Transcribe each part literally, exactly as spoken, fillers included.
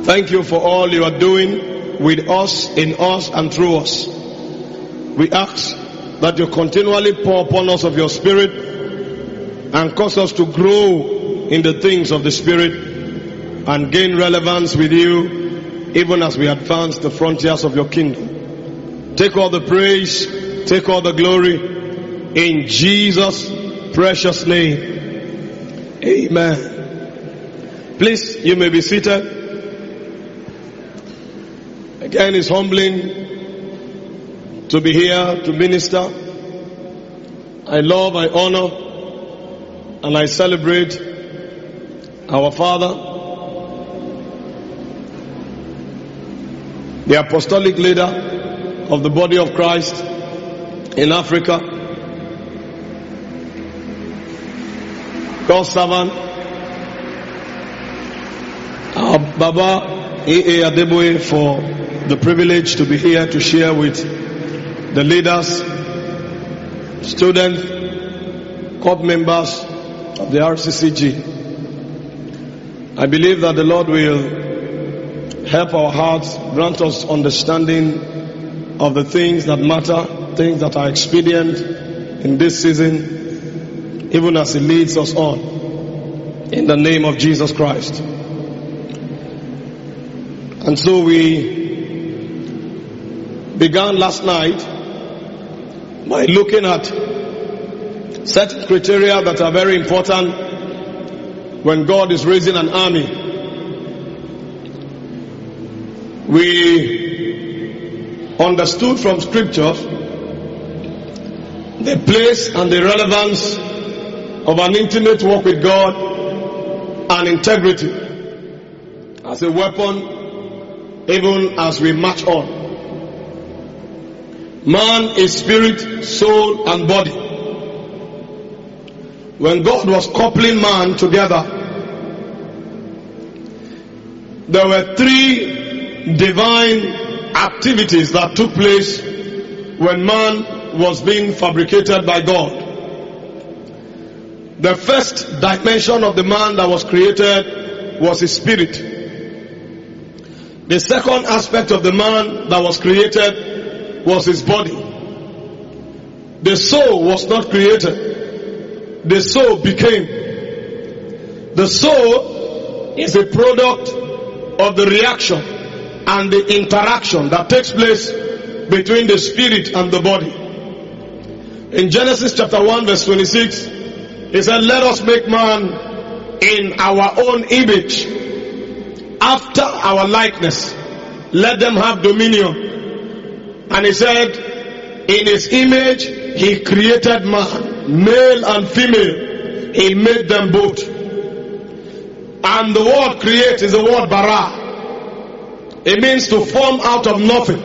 Thank you for all you are doing with us, in us, and through us. We ask that you continually pour upon us of your Spirit and cause us to grow in the things of the Spirit and gain relevance with you even as we advance the frontiers of your kingdom. Take all the praise, take all the glory in Jesus' precious name. Amen. Please, you may be seated. Again, it's humbling to be here to minister. I love, I honor, and I celebrate our Father, the apostolic leader of the body of Christ in Africa, God's servant, our Baba E A Adeboye, for the privilege to be here to share with the leaders, students, court members of the R C C G. I believe that the Lord will help our hearts, grant us understanding of the things that matter, things that are expedient in this season, even as He leads us on. In the name of Jesus Christ. And so we began last night by looking at certain criteria that are very important when God is raising an army. We understood from scriptures the place and the relevance of an intimate walk with God and integrity as a weapon even as we march on. Man is spirit, soul, and body. When God was coupling man together, there were three divine activities that took place when man was being fabricated by God. The first dimension of the man that was created was his spirit. The second aspect of the man that was created was his body. The soul was not created. The soul became. The soul is a product of the reaction and the interaction that takes place between the spirit and the body. In Genesis chapter one verse twenty-six, He said, let us make man in our own image, after our likeness. Let them have dominion. And He said, in His image He created man, male and female. He made them both. And the word create is the word bara. It means to form out of nothing.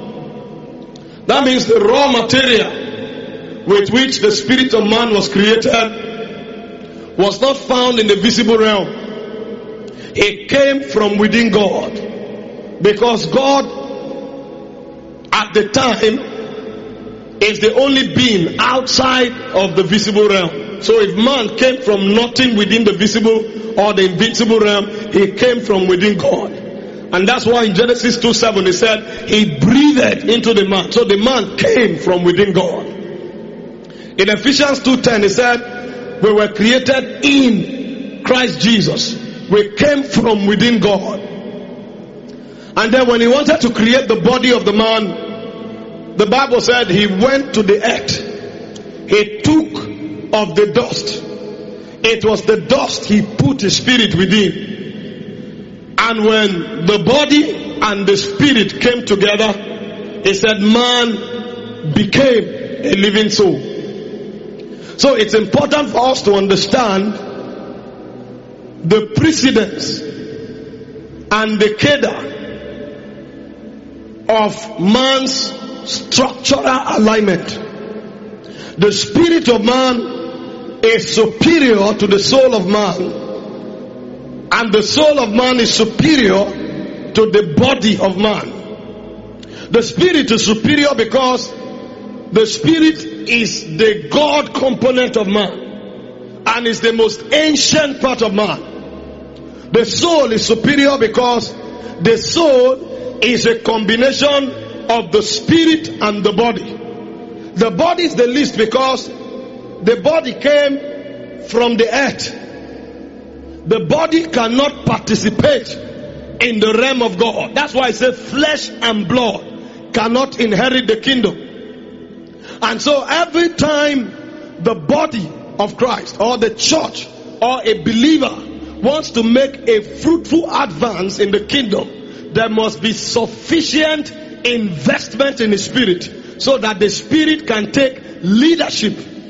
That means the raw material with which the spirit of man was created was not found in the visible realm. It came from within God. Because God at the time is the only being outside of the visible realm. So if man came from nothing within the visible or the invisible realm, he came from within God. And that's why in Genesis two seven He said He breathed into the man. So the man came from within God. In Ephesians two ten He said we were created in Christ Jesus. We came from within God. And then when He wanted to create the body of the man, the Bible said He went to the earth. He took of the dust. It was the dust He put His spirit within. And when the body and the spirit came together, He said man became a living soul. So it's important for us to understand the precedence and the cadre of man's structural alignment. The spirit of man is superior to the soul of man, and the soul of man is superior to the body of man. The spirit is superior because the spirit is the God component of man and is the most ancient part of man. The soul is superior because the soul is a combination of the spirit and the body. The body is the least because the body came from the earth. The body cannot participate in the realm of God. That's why I say flesh and blood cannot inherit the kingdom. And so every time the body of Christ or the church or a believer wants to make a fruitful advance in the kingdom, there must be sufficient investment in the spirit so that the spirit can take leadership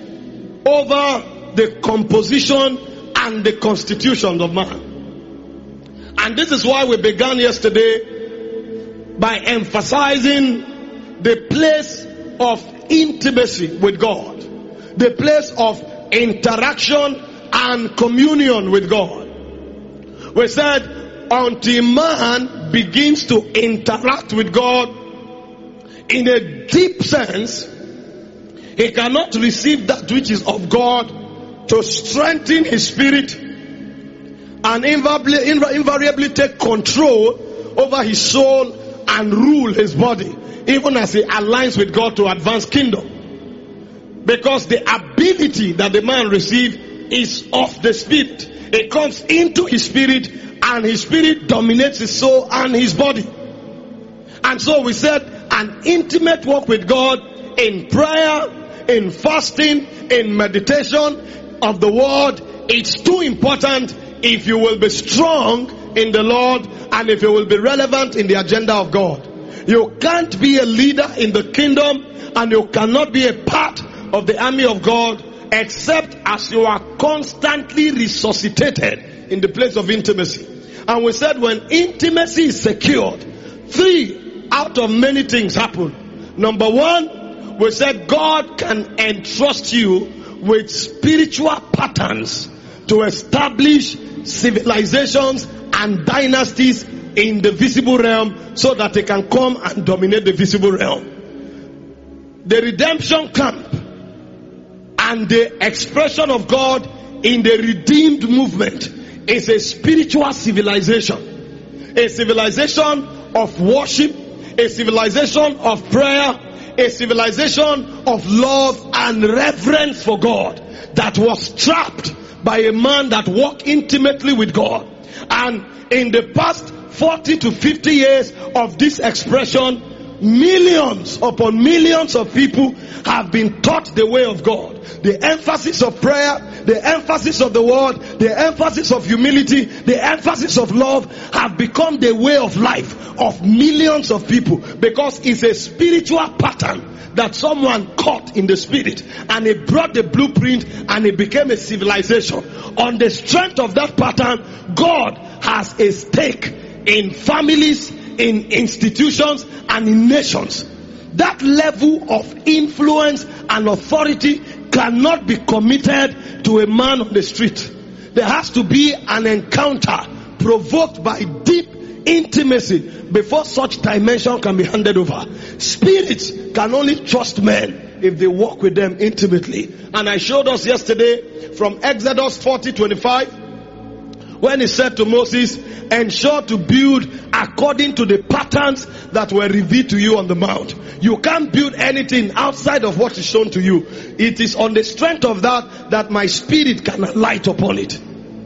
over the composition and the constitution of man. And this is why we began yesterday by emphasizing the place of intimacy with God, the place of interaction and communion with God. We said until man begins to interact with God in a deep sense, he cannot receive that which is of God to strengthen his spirit and invariably, invariably take control over his soul and rule his body, even as he aligns with God to advance kingdom. Because the ability that the man receives is of the spirit. It comes into his spirit and his spirit dominates his soul and his body. And so we said an intimate walk with God in prayer, in fasting, in meditation of the word, it's too important if you will be strong in the Lord and if you will be relevant in the agenda of God. You can't be a leader in the kingdom and you cannot be a part of the army of God except as you are constantly resuscitated in the place of intimacy. And we said when intimacy is secured, three out of many things happen. Number one, we said God can entrust you with spiritual patterns to establish civilizations and dynasties in the visible realm so that they can come and dominate the visible realm. The redemption camp and the expression of God in the redeemed movement is a spiritual civilization. A civilization of worship, a civilization of prayer, a civilization of love and reverence for God that was trapped by a man that walked intimately with God. And in the past forty to fifty years of this expression, millions upon millions of people have been taught the way of God. The emphasis of prayer, the emphasis of the word, the emphasis of humility, the emphasis of love have become the way of life of millions of people, because it's a spiritual pattern that someone caught in the spirit and it brought the blueprint and it became a civilization. On the strength of that pattern, God has a stake in families, in institutions and in nations. That level of influence and authority cannot be committed to a man on the street. There has to be an encounter provoked by deep intimacy before such dimension can be handed over. Spirits can only trust men if they walk with them intimately. And I showed us yesterday from Exodus forty twenty-five when he said to Moses, ensure to build according to the patterns that were revealed to you on the mount. You can't build anything outside of what is shown to you. It is on the strength of that that my spirit can alight upon it.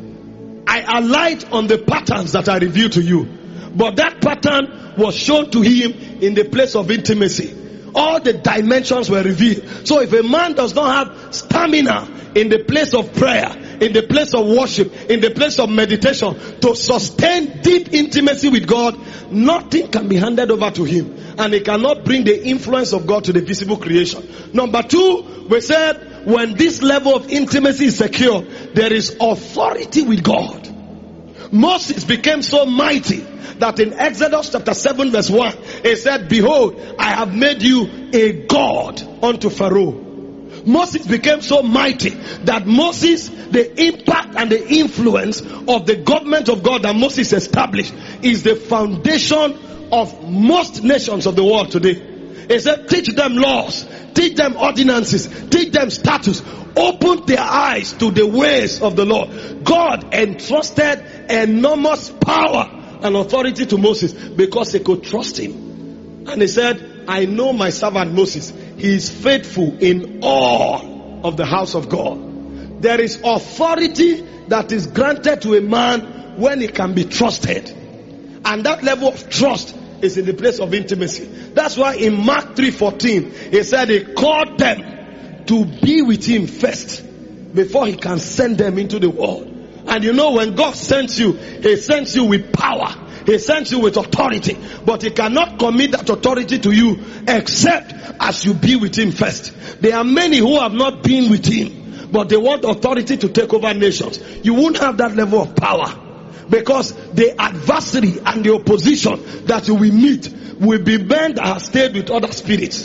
I alight on the patterns that are revealed to you. But that pattern was shown to him in the place of intimacy. All the dimensions were revealed. So if a man does not have stamina in the place of prayer, in the place of worship, in the place of meditation, to sustain deep intimacy with God, nothing can be handed over to him. And he cannot bring the influence of God to the visible creation. Number two, we said when this level of intimacy is secure, there is authority with God. Moses became so mighty that in Exodus chapter seven verse one, he said, behold, I have made you a God unto Pharaoh. Moses became so mighty that Moses, the impact and the influence of the government of God that Moses established is the foundation of most nations of the world today. He said, teach them laws, teach them ordinances, teach them statutes, open their eyes to the ways of the Lord. God entrusted enormous power and authority to Moses because they could trust him. And he said, I know my servant Moses. He is faithful in all of the house of God. There is authority that is granted to a man when he can be trusted. And that level of trust is in the place of intimacy. That's why in Mark three fourteen, he said he called them to be with him first before he can send them into the world. And you know, when God sends you, he sends you with power. He sends you with authority. But he cannot commit that authority to you except as you be with him first. There are many who have not been with him, but they want authority to take over nations. You won't have that level of power. Because the adversary and the opposition that you will meet will be men that have stayed with other spirits.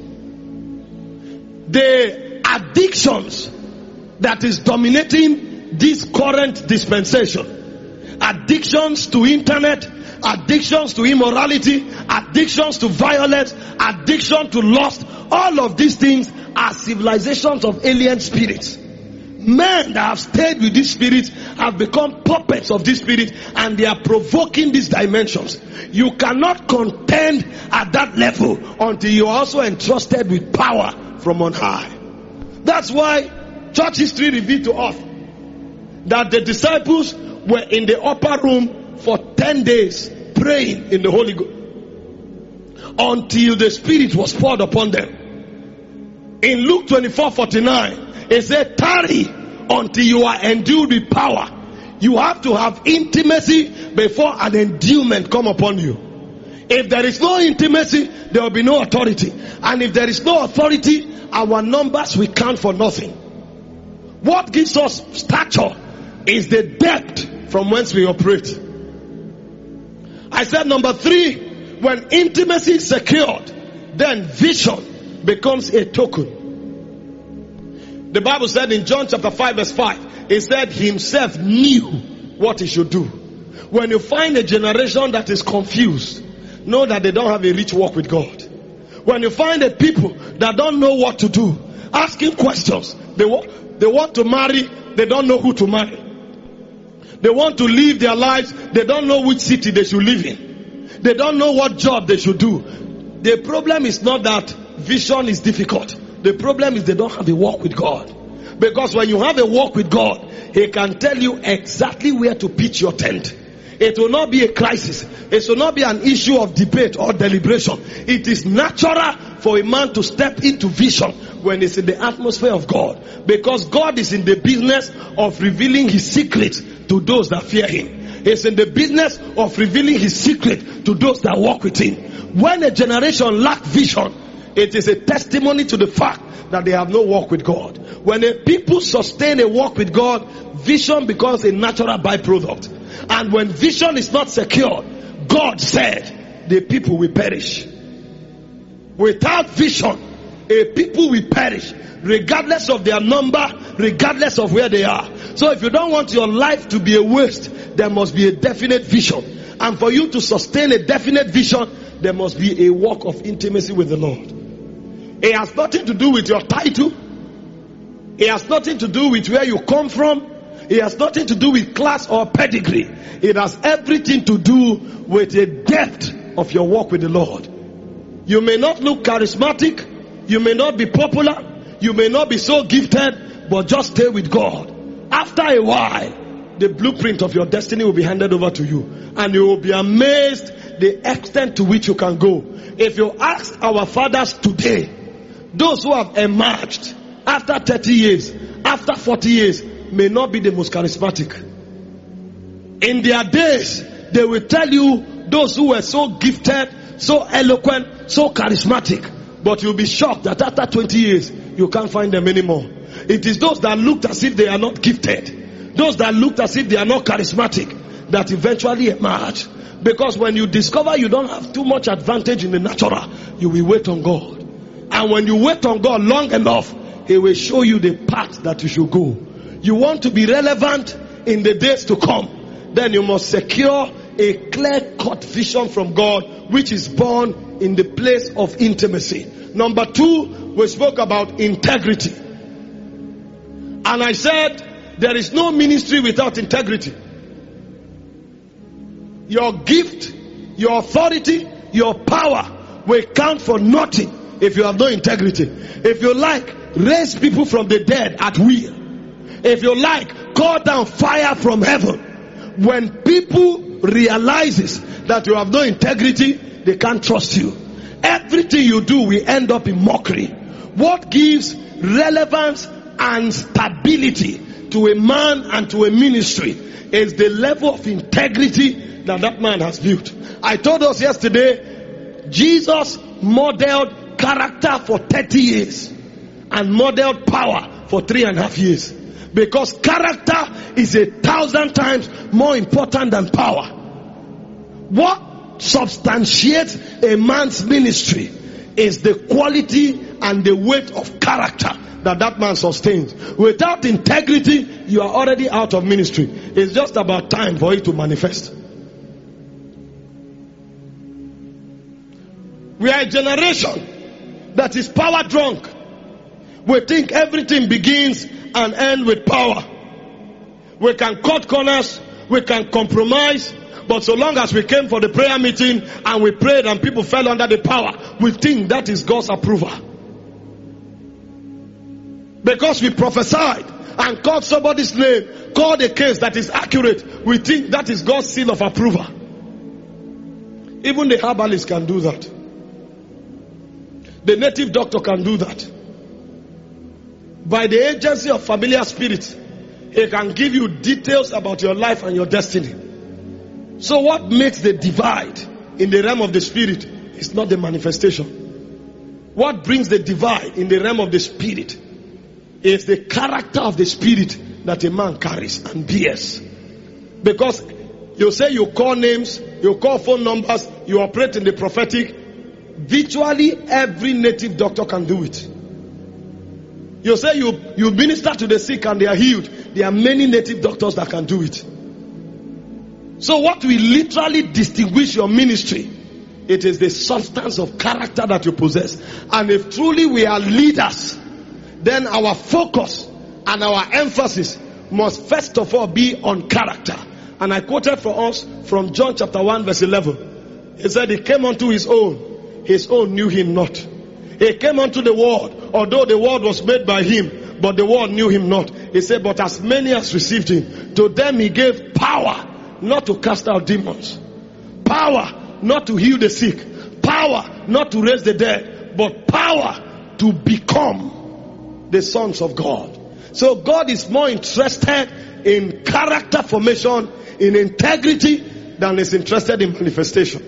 The addictions that is dominating this current dispensation, addictions to internet, addictions to immorality, addictions to violence, addiction to lust, all of these things are civilizations of alien spirits. Men that have stayed with this spirit have become puppets of this spirit, and they are provoking these dimensions. You cannot contend at that level until you are also entrusted with power from on high. That's why church history revealed to us that the disciples were in the upper room for ten days praying in the Holy Ghost until the Spirit was poured upon them. In Luke twenty-four forty-nine, it said, tarry until you are endued with power. You have to have intimacy before an endowment come upon you. If there is no intimacy, there will be no authority. And if there is no authority, our numbers will count for nothing. What gives us stature is the depth from whence we operate. I said number three, when intimacy is secured, then vision becomes a token. The Bible said in John chapter five verse five, it said he himself knew what he should do. When you find a generation that is confused, know that they don't have a rich walk with God. When you find a people that don't know what to do, asking questions, they, wa- they want to marry, they don't know who to marry. They want to live their lives, they don't know which city they should live in. They don't know what job they should do. The problem is not that vision is difficult. The problem is they don't have a walk with God. Because when you have a walk with God, he can tell you exactly where to pitch your tent. It will not be a crisis. It will not be an issue of debate or deliberation. It is natural for a man to step into vision when it's in the atmosphere of God. Because God is in the business of revealing his secrets to those that fear him. He's in the business of revealing his secret to those that walk with him. When a generation lacks vision, it is a testimony to the fact that they have no walk with God. When a people sustain a walk with God, vision becomes a natural byproduct. And when vision is not secured, God said the people will perish. Without vision, a people will perish, regardless of their number, regardless of where they are. So if you don't want your life to be a waste, there must be a definite vision. And for you to sustain a definite vision, there must be a walk of intimacy with the Lord. It has nothing to do with your title. It has nothing to do with where you come from. It has nothing to do with class or pedigree. It has everything to do with the depth of your walk with the Lord. You may not look charismatic. You may not be popular. You may not be so gifted, but just stay with God. After a while, the blueprint of your destiny will be handed over to you. And you will be amazed the extent to which you can go. If you ask our fathers today, those who have emerged after thirty years, after forty years, may not be the most charismatic. In their days, they will tell you those who were so gifted, so eloquent, so charismatic. But you'll be shocked that after twenty years, you can't find them anymore. It is those that looked as if they are not gifted, those that looked as if they are not charismatic, that eventually emerge. Because when you discover you don't have too much advantage in the natural, you will wait on God. And when you wait on God long enough, he will show you the path that you should go. You want to be relevant in the days to come, then you must secure a clear-cut vision from God, which is born in the place of intimacy. Number two, we spoke about integrity. And I said, there is no ministry without integrity. your gift, your authority, your power will count for nothing if you have no integrity. If you like, raise people from the dead at will. If you like, call down fire from heaven. When people realizes that you have no integrity, they can't trust you. Everything you do will end up in mockery. What gives relevance and stability to a man and to a ministry is the level of integrity that that man has built. I told us yesterday, Jesus modeled character for thirty years and modeled power for three and a half years. Because character is a thousand times more important than power. What substantiates a man's ministry is the quality and the weight of character that that man sustains. Without integrity, you are already out of ministry. It's just about time for it to manifest. We are a generation that is power drunk. We think everything begins and ends with power. We can cut corners, we can compromise, but so long as we came for the prayer meeting and we prayed and people fell under the power, we think that is God's approval. Because we prophesied and called somebody's name, called a case that is accurate, we think that is God's seal of approval. Even the herbalist can do that. The native doctor can do that. By the agency of familiar spirits, he can give you details about your life and your destiny. So what makes the divide in the realm of the spirit is not the manifestation. What brings the divide in the realm of the spirit is the character of the spirit that a man carries and bears. Because you say you call names, you call phone numbers, you operate in the prophetic. Virtually every native doctor can do it. You say you, you minister to the sick and they are healed. There are many native doctors that can do it. So what will literally distinguish your ministry, it is the substance of character that you possess. And if truly we are leaders, then our focus and our emphasis must first of all be on character. And I quoted for us from John chapter one verse eleven. He said he came unto his own, his own knew him not. He came unto the world, although the world was made by him, but the world knew him not. He said, but as many as received him, to them he gave power not to cast out demons, power not to heal the sick, power not to raise the dead, but power to become the sons of God. So God is more interested in character formation, in integrity, than is interested in manifestation.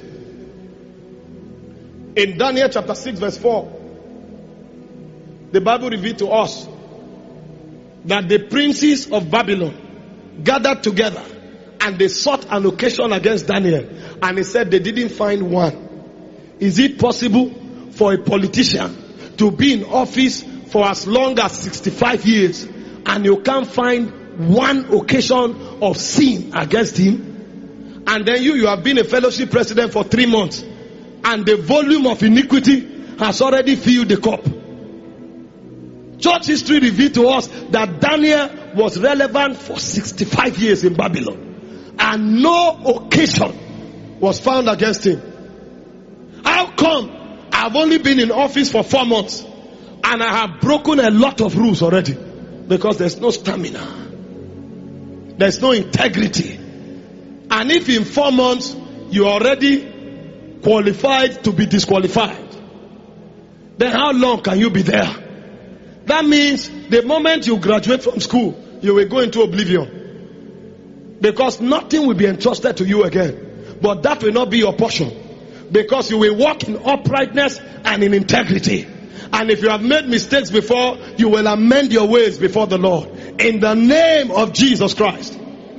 In Daniel chapter six verse four, the Bible revealed to us that the princes of Babylon gathered together and they sought an occasion against Daniel. And he said they didn't find one. Is it possible for a politician to be in office for as long as sixty-five years and you can't find one occasion of sin against him? And then you, you have been a fellowship president for three months and the volume of iniquity has already filled the cup. Church history revealed to us that Daniel was relevant for sixty-five years in Babylon. And no occasion was found against him. How come I've only been in office for four months and I have broken a lot of rules already? Because there's no stamina. There's no integrity. And if in four months you are already qualified to be disqualified, then how long can you be there? That means the moment you graduate from school, you will go into oblivion. Because nothing will be entrusted to you again. But that will not be your portion. Because you will walk in uprightness and in integrity. And if you have made mistakes before, you will amend your ways before the Lord. In the name of Jesus Christ.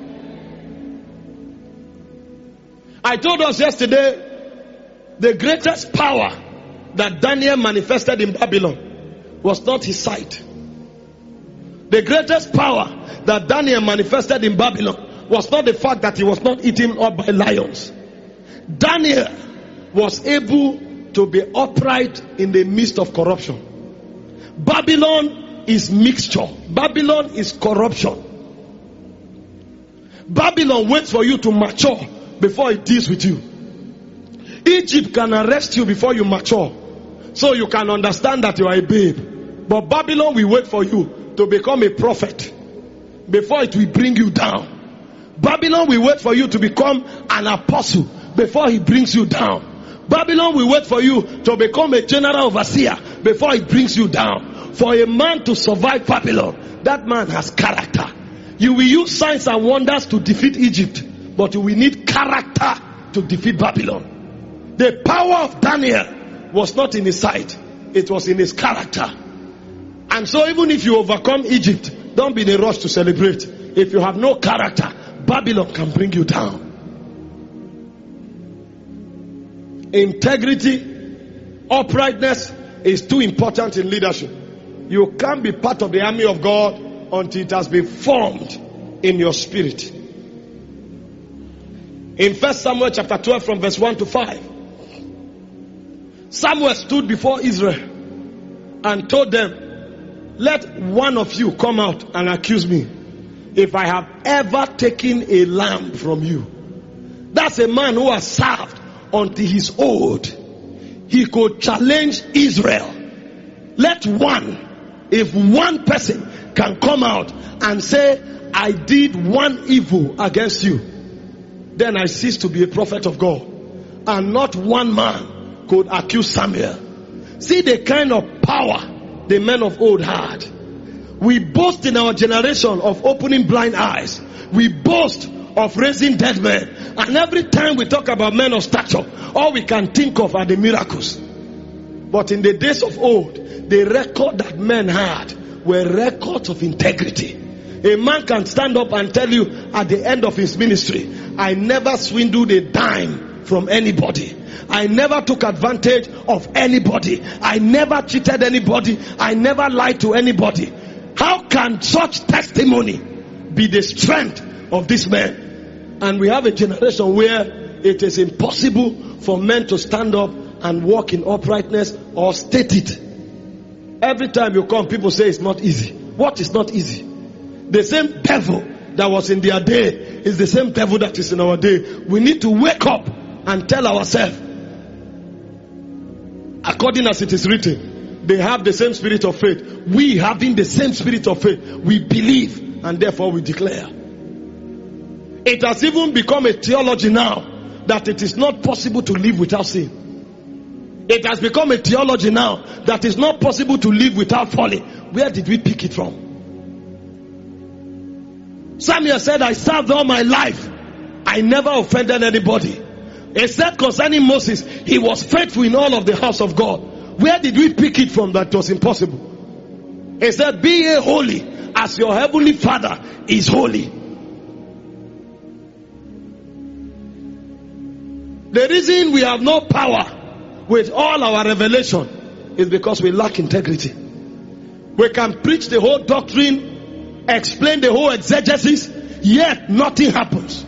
I told us yesterday, the greatest power that Daniel manifested in Babylon was not his sight. The greatest power that Daniel manifested in Babylon was not the fact that he was not eaten up by lions. Daniel was able to be upright in the midst of corruption. Babylon is mixture. Babylon is corruption. Babylon waits for you to mature before it deals with you. Egypt can arrest you before you mature, so you can understand that you are a babe. But Babylon will wait for you to become a prophet before it will bring you down. Babylon will wait for you to become an apostle before he brings you down. Babylon will wait for you to become a general overseer before it brings you down. For a man to survive Babylon, that man has character. You will use signs and wonders to defeat Egypt, but you will need character to defeat Babylon. The power of Daniel was not in his sight, it was in his character. And so even if you overcome Egypt, don't be in a rush to celebrate. If you have no character, Babylon can bring you down. Integrity, uprightness is too important in leadership. You can't be part of the army of God until it has been formed in your spirit. In First Samuel chapter twelve from verse one to five, Samuel stood before Israel and told them, let one of you come out and accuse me if I have ever taken a lamb from you. That's a man who has served until he's old. He could challenge Israel. Let one, if one person can come out and say, I did one evil against you, then I cease to be a prophet of God. And not one man could accuse Samuel. See the kind of power the men of old had. We boast in our generation of opening blind eyes. We boast of raising dead men. And every time we talk about men of stature, all we can think of are the miracles. But in the days of old, the record that men had were records of integrity. A man can stand up and tell you at the end of his ministry, I never swindled a dime from anybody. I never took advantage of anybody. I never cheated anybody. I never lied to anybody. How can such testimony be the strength of this man? And we have a generation where it is impossible for men to stand up and walk in uprightness or state it. Every time you come, people say it's not easy. What is not easy? The same devil that was in their day is the same devil that is in our day. We need to wake up and tell ourselves, according as it is written, they have the same spirit of faith. We having the same spirit of faith, we believe and therefore we declare. It has even become a theology now that it is not possible to live without sin. It has become a theology now that it's not possible to live without falling. Where did we pick it from? Samuel said, I served all my life. I never offended anybody. He said concerning Moses, he was faithful in all of the house of God. Where did we pick it from that was impossible? He said, be ye holy as your heavenly Father is holy. The reason we have no power with all our revelation is because we lack integrity. We can preach the whole doctrine, explain the whole exegesis, yet nothing happens.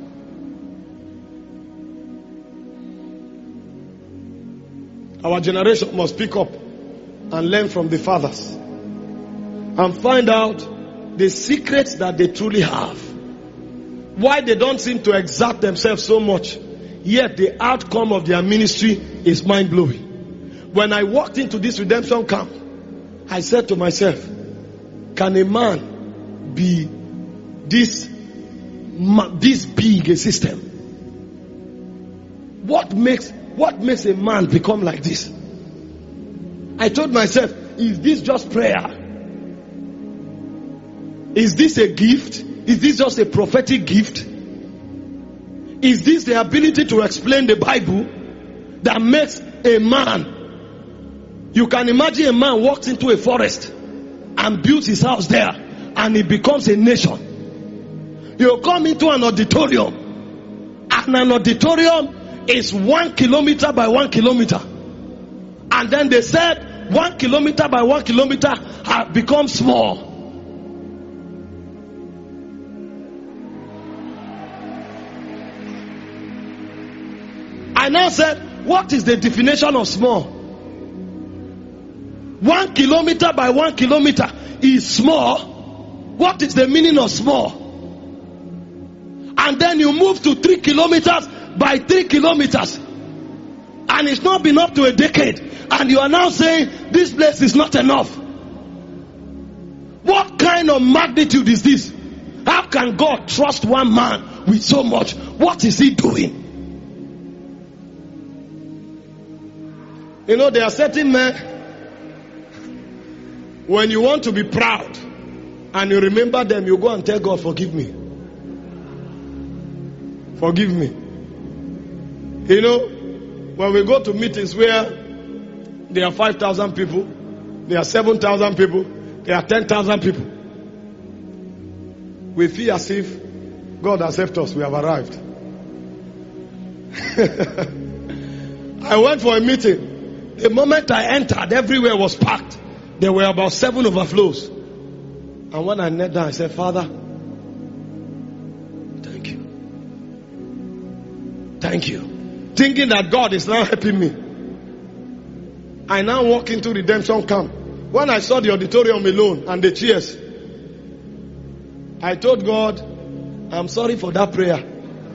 Our generation must pick up and learn from the fathers and find out the secrets that they truly have. Why they don't seem to exert themselves so much, yet the outcome of their ministry is mind-blowing. When I walked into this redemption camp, I said to myself, can a man be this, this big a system? What makes, what makes a man become like this? I told myself, is this just prayer? Is this a gift? Is this just a prophetic gift? Is this the ability to explain the Bible that makes a man? You can imagine a man walks into a forest and builds his house there and it becomes a nation. You come into an auditorium and an auditorium is one kilometer by one kilometer. And then they said one kilometer by one kilometer have become small. I now said, what is the definition of small? One kilometer by one kilometer is small. What is the meaning of small? And and then you move to three kilometers by three kilometers, and it's not been up to a decade, and you are now saying this place is not enough. What kind of magnitude is this? How can God trust one man with so much? What is he doing? You know, there are certain men, when you want to be proud and you remember them, you go and tell God, forgive me. Forgive me. You know, when we go to meetings where there are five thousand people, there are seven thousand people, there are ten thousand people, we feel as if God has helped us, we have arrived. I went for a meeting. The moment I entered, everywhere was packed. There were about seven overflows. And when I knelt down, I said, Father, thank you. Thank you. Thinking that God is now helping me. I now walk into redemption camp. When I saw the auditorium alone and the chairs, I told God, I'm sorry for that prayer.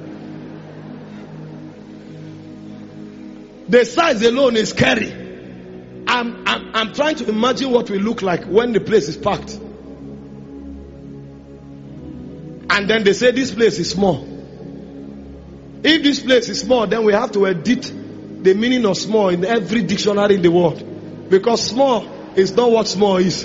The size alone is scary. I'm, I'm, I'm trying to imagine what we look like when the place is packed. And then they say this place is small. If this place is small, then we have to edit the meaning of small in every dictionary in the world. Because small is not what small is.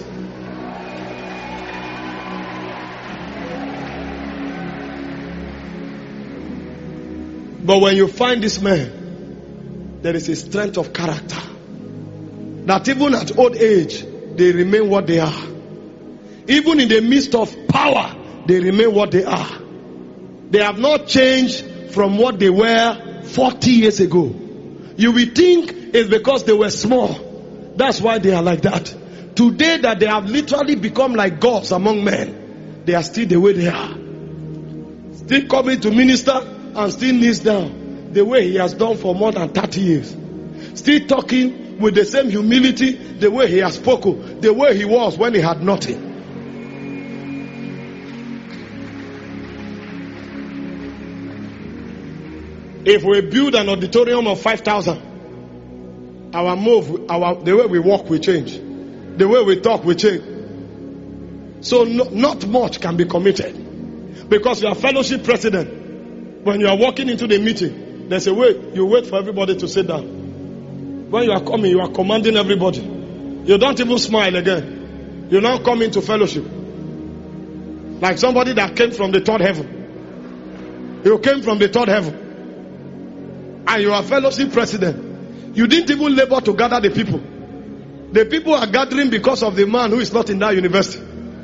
But when you find this man, there is a strength of character. That even at old age, they remain what they are. Even in the midst of power, they remain what they are. They have not changed from what they were forty years ago. You will think it's because they were small. That's why they are like that. Today that they have literally become like gods among men, they are still the way they are. Still coming to minister and still kneels down the way he has done for more than thirty years. Still talking with the same humility the way he has spoken, the way he was when he had nothing. If we build an auditorium of five thousand, our move, our the way we walk will change. The way we talk will change. So no, not much can be committed. Because you are fellowship president. When you are walking into the meeting, there's a way you wait for everybody to sit down. When you are coming, you are commanding everybody. You don't even smile again. You now come into fellowship. Like somebody that came from the third heaven. You came from the third heaven. And you are fellowship president. You didn't even labor to gather the people. The people are gathering because of the man who is not in that university.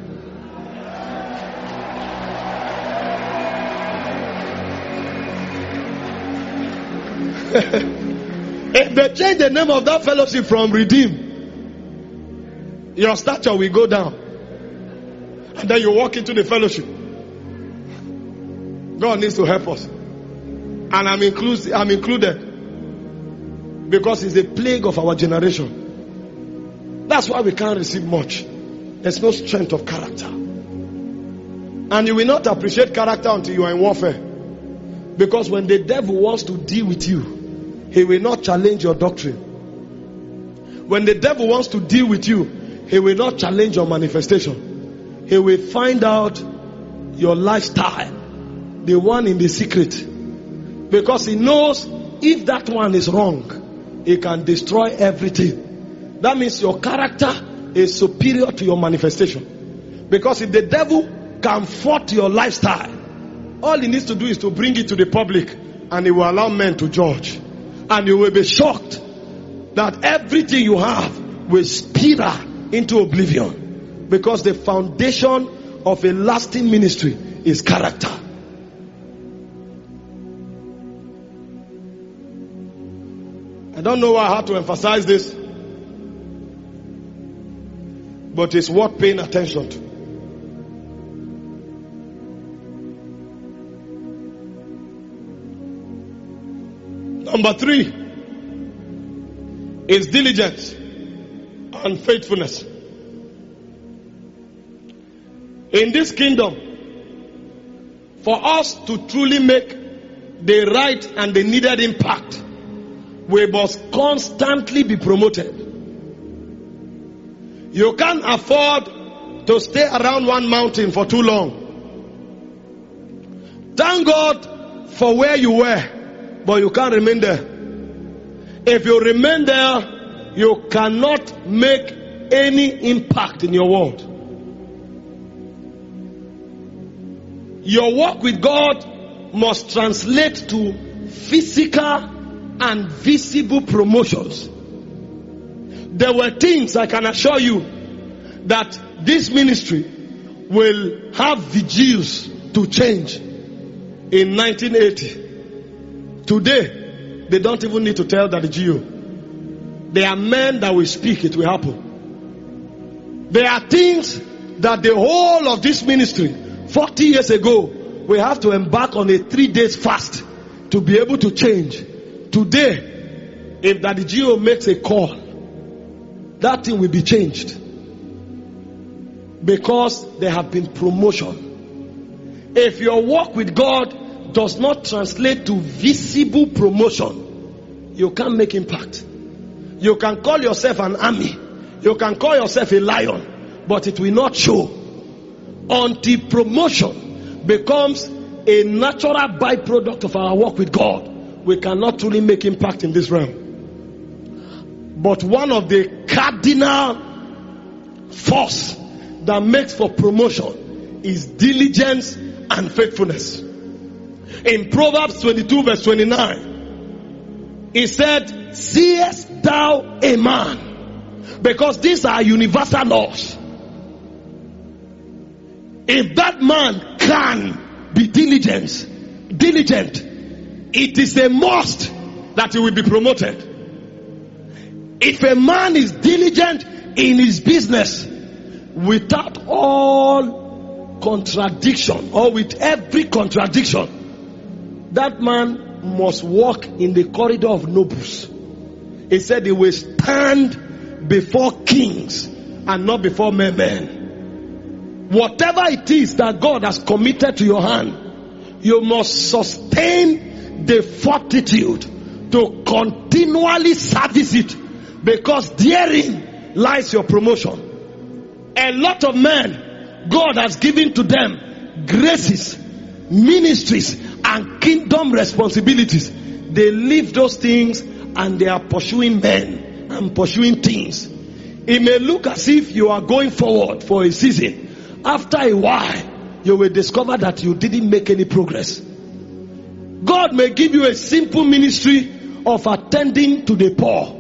If they change the name of that fellowship from Redeem, your stature will go down. And then you walk into the fellowship. God needs to help us. And I'm included, I'm included. Because it's a plague of our generation. That's why we can't receive much. There's no strength of character. And you will not appreciate character until you are in warfare. Because when the devil wants to deal with you, he will not challenge your doctrine. When the devil wants to deal with you, he will not challenge your manifestation. He will find out your lifestyle, the one in the secret. Because he knows if that one is wrong, he can destroy everything. That means your character is superior to your manifestation. Because if the devil can fault your lifestyle, all he needs to do is to bring it to the public, and he will allow men to judge. And you will be shocked that everything you have will spiral into oblivion. Because the foundation of a lasting ministry is character. I don't know how to emphasize this, but it's worth paying attention to. Number three is diligence and faithfulness. In this kingdom, For us to truly make the right and the needed impact, we must constantly be promoted. You can't afford to stay around one mountain for too long. Thank God for where you were, but you can't remain there. If you remain there, you cannot make any impact in your world. Your work with God must translate to physical and visible promotions. There were things, I can assure you, that this ministry will have vigils to change in nineteen eighty. Today, they don't even need to tell that the G O. There are men that will speak, it will happen. There are things that the whole of this ministry, forty years ago, we have to embark on a three days fast to be able to change. Today, if Daddy G O makes a call, that thing will be changed. Because there have been promotion. If your work with God does not translate to visible promotion, you can't make impact. You can call yourself an army. You can call yourself a lion. But it will not show. Until promotion becomes a natural byproduct of our work with God, we cannot truly make impact in this realm. But one of the cardinal force that makes for promotion is diligence and faithfulness. In Proverbs twenty-two verse twenty-nine, he said, seest thou a man? Because these are universal laws. If that man can be diligent, diligent, it is a must that he will be promoted. If a man is diligent in his business, without all contradiction or with every contradiction, that man must walk in the corridor of nobles. He said he will stand before kings and not before mere men. Whatever it is that God has committed to your hand, you must sustain the fortitude to continually service it, because therein lies your promotion. A lot of men, God has given to them graces, ministries, and kingdom responsibilities. They leave those things and they are pursuing men and pursuing things. It may look as if you are going forward for a season. After a while, you will discover that you didn't make any progress. God may give you a simple ministry of attending to the poor.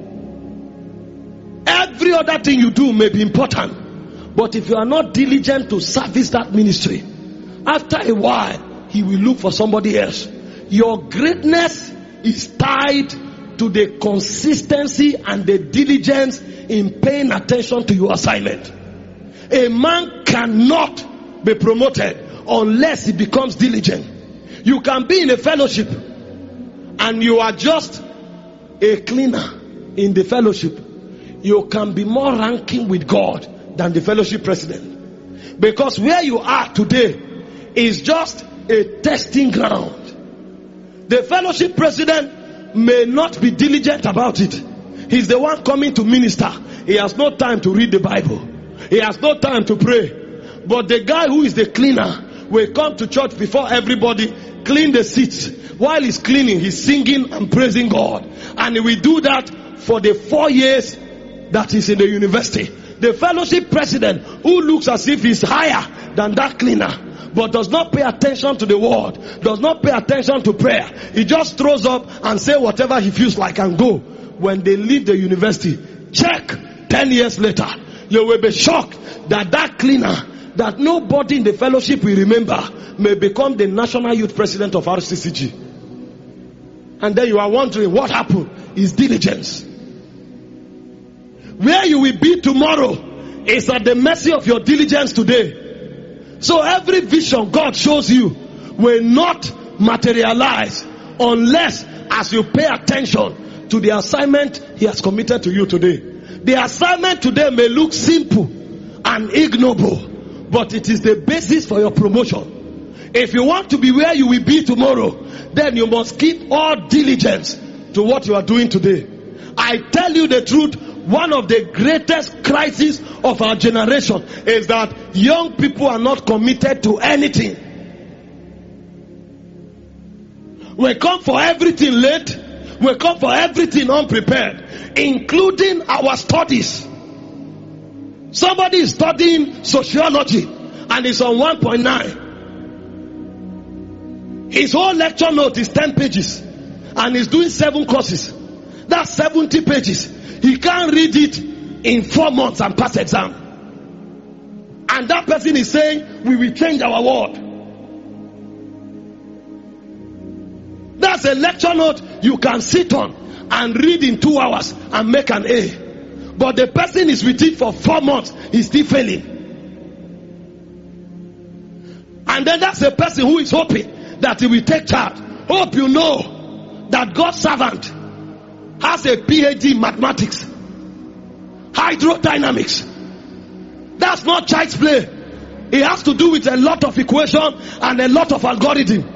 Every other thing you do may be important. But if you are not diligent to service that ministry, after a while, he will look for somebody else. Your greatness is tied to the consistency and the diligence in paying attention to your assignment. A man cannot be promoted unless he becomes diligent. You can be in a fellowship and you are just a cleaner in the fellowship. You can be more ranking with God than the fellowship president. Because where you are today is just a testing ground. The fellowship president may not be diligent about it. He's the one coming to minister. He has no time to read the Bible. He has no time to pray. But the guy who is the cleaner will come to church before everybody, clean the seats. While he's cleaning, he's singing and praising God. And he will do that for the four years that he's in the university. The fellowship president, who looks as if he's higher than that cleaner, but does not pay attention to the word, does not pay attention to prayer. He just throws up and say whatever he feels like and go. When they leave the university, check ten years later, you will be shocked that that cleaner, that nobody in the fellowship will remember, may become the national youth president of R C C G. And then you are wondering what happened. Is diligence. Where you will be tomorrow is at the mercy of your diligence today. So every vision God shows you will not materialize unless as you pay attention to the assignment he has committed to you today. The assignment today may look simple and ignoble, but it is the basis for your promotion. If you want to be where you will be tomorrow, then you must keep all diligence to what you are doing today. I tell you the truth, one of the greatest crises of our generation is that young people are not committed to anything. We come for everything late. We come for everything unprepared, including our studies. Somebody is studying sociology and is on one point nine. His whole lecture note is ten pages and he's doing seven courses. That's seventy pages. He can't read it in four months and pass exam. And that person is saying, we will change our world. That's a lecture note you can sit on and read in two hours and make an A. But the person is with it for four months, he's still failing. And then that's a person who is hoping that he will take charge. Hope you know that God's servant has a P H D in mathematics, hydrodynamics. That's not child's play. It has to do with a lot of equation and a lot of algorithm.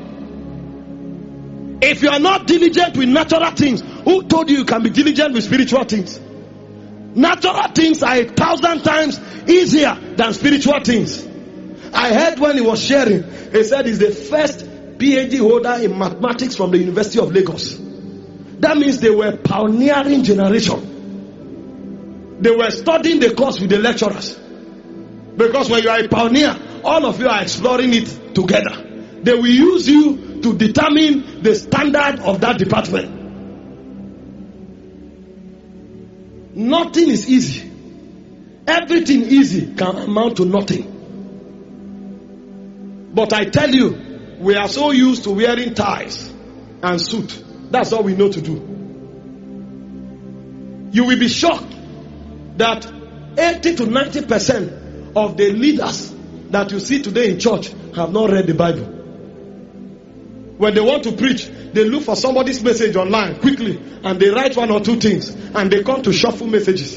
If you are not diligent with natural things, who told you you can be diligent with spiritual things? Natural things are a thousand times easier than spiritual things. I heard when he was sharing, he said he's the first P H D holder in mathematics from the University of Lagos. That means they were pioneering generation. They were studying the course with the lecturers. Because when you are a pioneer, all of you are exploring it together. They will use you to determine the standard of that department. Nothing is easy. Everything easy can amount to nothing. But I tell you, we are so used to wearing ties and suit. That's all we know to do. You will be shocked that eighty to ninety percent of the leaders that you see today in church have not read the Bible. When they want to preach, they look for somebody's message online quickly and they write one or two things and they come to shuffle messages.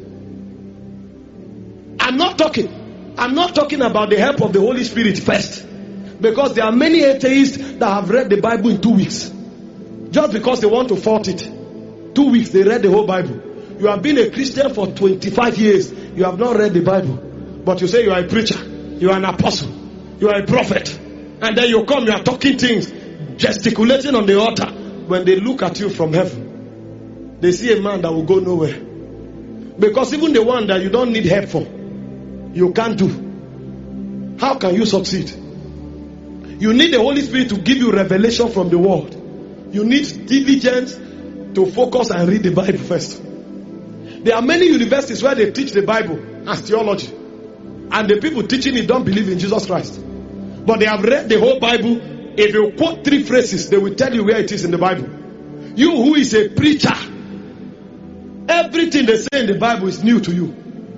I'm not talking. I'm not talking about the help of the Holy Spirit first, because there are many atheists that have read the Bible in two weeks just because they want to fault it. Two weeks they read the whole Bible. You have been a Christian for twenty-five years. You have not read the Bible, but you say you are a preacher, you are an apostle, you are a prophet, and then you come, you are talking things, gesticulating on the altar. When they look at you from heaven, they see a man that will go nowhere. Because even the one that you don't need help for, you can't do. How can you succeed? You need the Holy Spirit to give you revelation from the word. You need diligence to focus and read the Bible first. There are many universities where they teach the Bible as theology, and the people teaching it don't believe in Jesus Christ, but they have read the whole Bible. If you quote three phrases, they will tell you where it is in the Bible. You who is a preacher, everything they say in the Bible is new to you.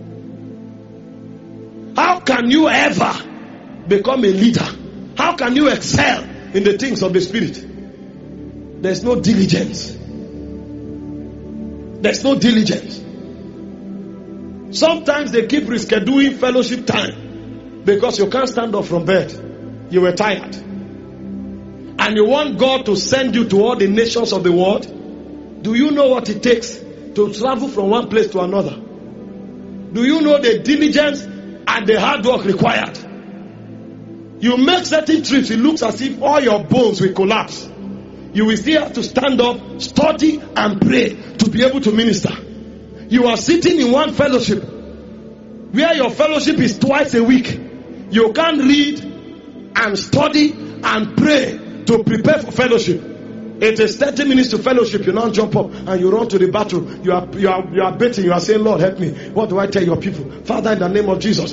How can you ever become a leader? How can you excel in the things of the Spirit? There's no diligence. There's no diligence. Sometimes they keep rescheduling fellowship time because you can't stand up from bed. You were tired. And you want God to send you to all the nations of the world. Do you know what it takes to travel from one place to another? Do you know the diligence and the hard work required? You make certain trips, it looks as if all your bones will collapse. You will still have to stand up, study and pray to be able to minister. You are sitting in one fellowship where your fellowship is twice a week. You can't read and study and pray to prepare for fellowship. It is thirty minutes to fellowship. You now jump up and you run to the bathroom. You are you are you are begging. You are saying, Lord, help me. What do I tell your people? Father, in the name of Jesus.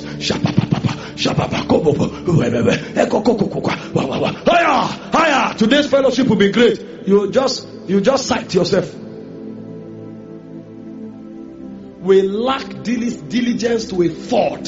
Higher, higher. Today's fellowship will be great. You just you just cite yourself. We lack diligence to a fault.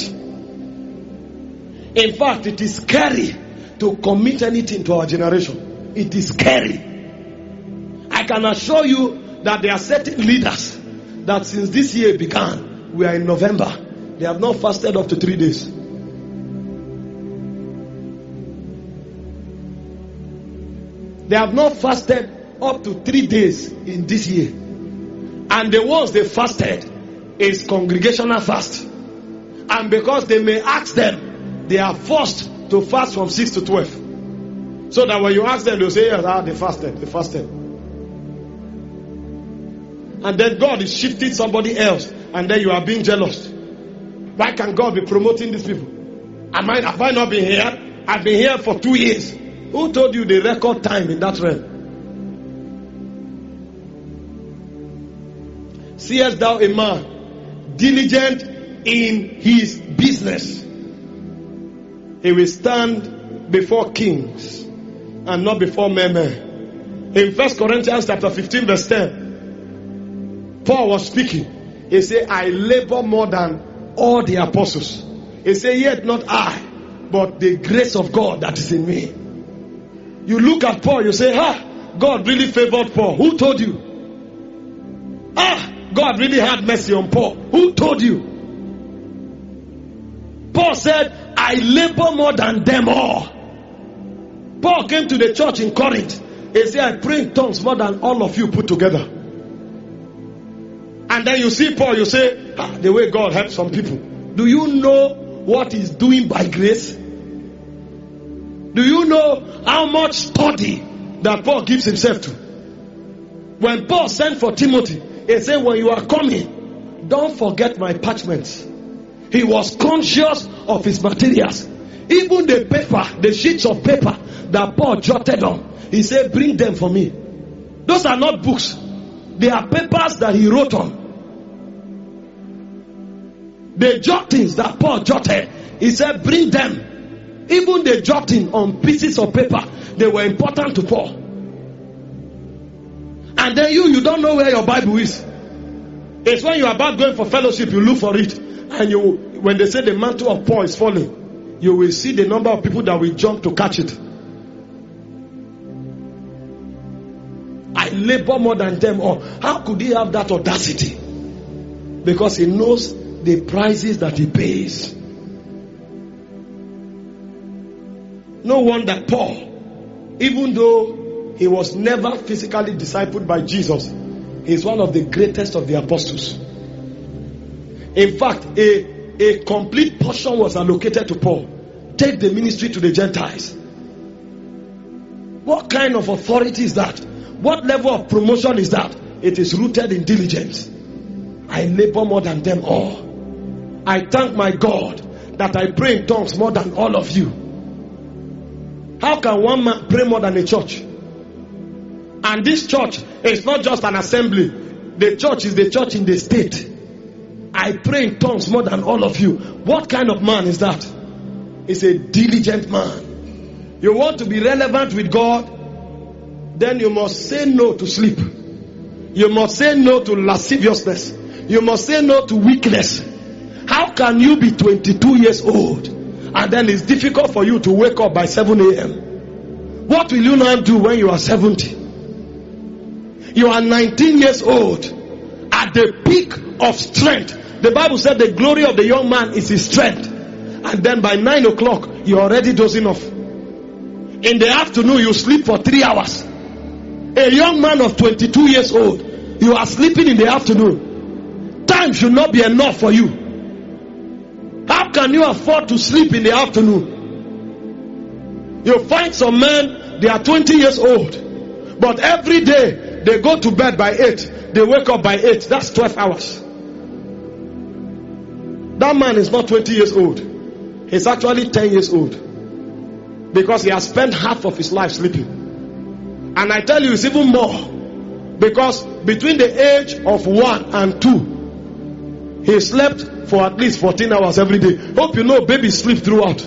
In fact, it is scary to commit anything to our generation. It is scary. I can assure you that there are certain leaders that since this year began, we are in November, they have not fasted up to three days. They have not fasted up to three days in this year. And the ones they fasted is congregational fast. And because they may ask them, they are forced to fast from six to twelve. So that when you ask them, they'll say, yes, ah, they fasted, they fasted. And then God is shifting somebody else, and then you are being jealous. Why can God be promoting these people? Am I, have I not been here? I've been here for two years. Who told you the record time in that realm? Seest thou a man diligent in his business? He will stand before kings and not before men. In First Corinthians chapter fifteen verse ten, Paul was speaking. He said, I labor more than all the apostles. He said, yet not I, but the grace of God that is in me. You look at Paul, you say, ah, God really favored Paul. Who told you? Ah, God really had mercy on Paul. Who told you? Paul said, I labor more than them all. Paul came to the church in Corinth. He said, I pray in tongues more than all of you put together. And then you see Paul, you say, ah, the way God helps some people. Do you know what he's doing by grace? Do you know how much study that Paul gives himself to? When Paul sent for Timothy, he said, when you are coming, don't forget my parchments. He was conscious of his materials. Even the paper, the sheets of paper that Paul jotted on, he said, bring them for me. Those are not books. They are papers that he wrote on. The jottings that Paul jotted, he said, bring them. Even the jotting on pieces of paper, they were important to Paul. And then you, you don't know where your Bible is. It's when you're about going for fellowship, you look for it. And you, when they say the mantle of Paul is falling, you will see the number of people that will jump to catch it. I labor more than them all. How could he have that audacity? Because he knows the prices that he pays. No wonder Paul, even though he was never physically discipled by Jesus, is one of the greatest of the apostles. In fact, a, a complete portion was allocated to Paul. Take the ministry to the Gentiles. What kind of authority is that? What level of promotion is that? It is rooted in diligence. I labor more than them all. I thank my God that I pray in tongues more than all of you. How can one man pray more than a church? And this church is not just an assembly. The church is the church in the state. I pray in tongues more than all of you. What kind of man is that? It's a diligent man. You want to be relevant with God? Then you must say no to sleep. You must say no to lasciviousness. You must say no to weakness. How can you be twenty-two years old and then it's difficult for you to wake up by seven a.m.? What will you now do when you are seventy? You are nineteen years old at the peak of strength. The Bible said the glory of the young man is his strength. And then by nine o'clock, you're already dozing off. In the afternoon, you sleep for three hours. A young man of twenty-two years old, you are sleeping in the afternoon. Time should not be enough for you. How can you afford to sleep in the afternoon? You find some men, they are twenty years old, but every day they go to bed by eight, they wake up by eight. That's twelve hours. That man is not twenty years old. He's actually ten years old. Because he has spent half of his life sleeping. And I tell you, it's even more. Because between the age of one and two, he slept for at least fourteen hours every day. Hope you know babies sleep throughout.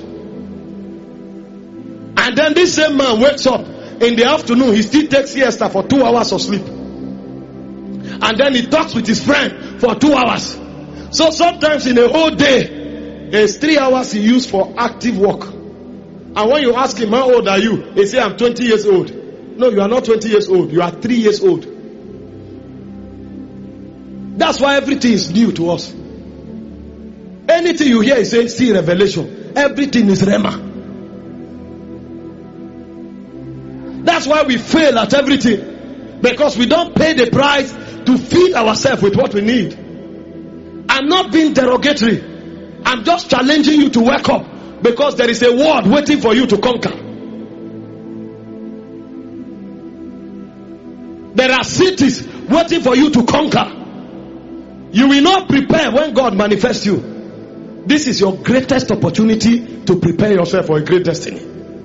And then this same man wakes up in the afternoon. He still takes siesta for two hours of sleep. And then he talks with his friend for two hours. So sometimes in a whole day, there's three hours he used for active work. And when you ask him, how old are you? He say, I'm twenty years old. No, you are not twenty years old. You are three years old. That's why everything is new to us. Anything you hear is saying, see revelation. Everything is Rema. That's That's why we fail at everything. Because we don't pay the price to feed ourselves with what we need. I'm not being derogatory. I'm just challenging you to wake up. Because there is a word waiting for you to conquer. There are cities waiting for you to conquer. You will not prepare when God manifests you. This is your greatest opportunity to prepare yourself for a great destiny.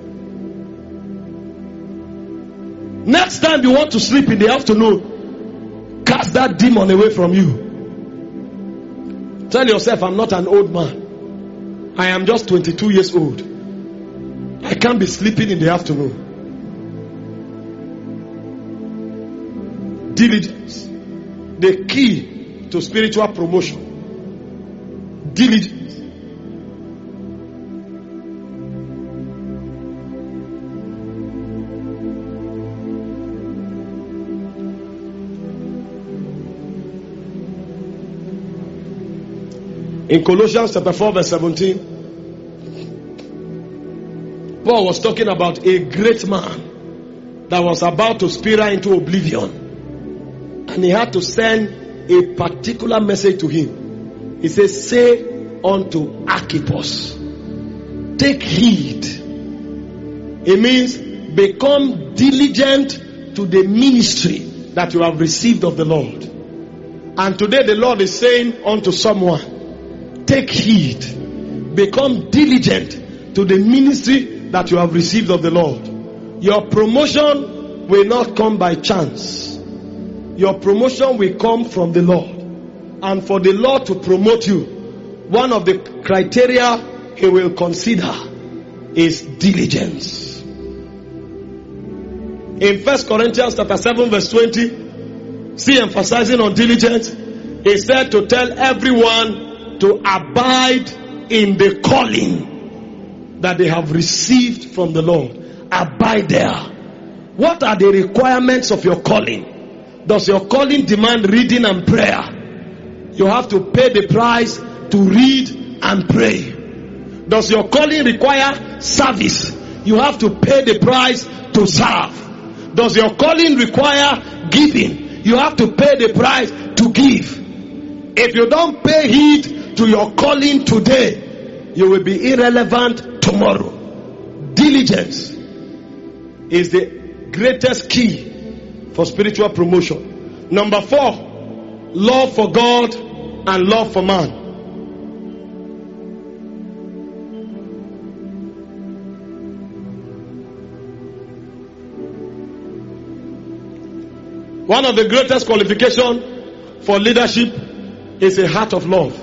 Next time you want to sleep in the afternoon, cast that demon away from you. Tell yourself, I'm not an old man. I am just twenty-two years old. I can't be sleeping in the afternoon. Diligence. The key to spiritual promotion. Diligence. In Colossians chapter four verse seventeen, Paul was talking about a great man that was about to spiral into oblivion. And he had to send a particular message to him. He says, say unto Archippus, take heed. It means become diligent to the ministry that you have received of the Lord. And today the Lord is saying unto someone, take heed, become diligent to the ministry that you have received of the Lord. Your promotion will not come by chance. Your promotion will come from the Lord. And for the Lord to promote you, one of the criteria He will consider is diligence. In First Corinthians chapter seven verse twenty, see, emphasizing on diligence, He said to tell everyone to abide in the calling that they have received from the Lord. Abide there. What are the requirements of your calling? Does your calling demand reading and prayer? You have to pay the price to read and pray. Does your calling require service? You have to pay the price to serve. Does your calling require giving? You have to pay the price to give. If you don't pay heed to your calling today, you will be irrelevant tomorrow. Diligence is the greatest key for spiritual promotion. Number four, love for God and love for man. One of the greatest qualifications for leadership is a heart of love.